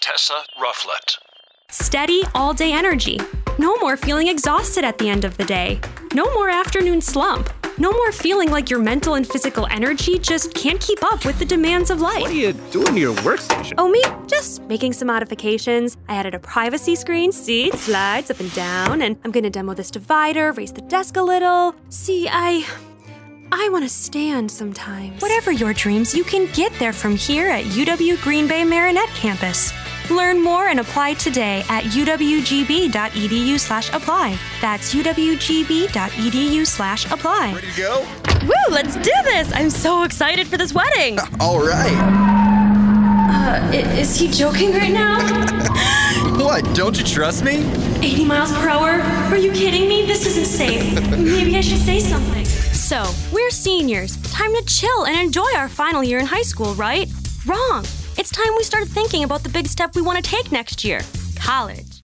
Tessa Rufflet. Steady, all-day energy. No more feeling exhausted at the end of the day. No more afternoon slump. No more feeling like your mental and physical energy just can't keep up with the demands of life. What are you doing to your workstation? Oh, me? Just making some modifications. I added a privacy screen, see, it slides up and down, and I'm gonna demo this divider, raise the desk a little. See, I want to stand sometimes. Whatever your dreams, you can get there from here at UW Green Bay Marinette campus. Learn more and apply today at uwgb.edu/apply. That's uwgb.edu/apply. Ready to go? Woo, let's do this! I'm so excited for this wedding. All right. Is he joking right now? What, don't you trust me? 80 miles per hour? Are you kidding me? This isn't safe. Maybe I should say something. So, we're seniors. Time to chill and enjoy our final year in high school, right? Wrong. It's time we started thinking about the big step we want to take next year. College.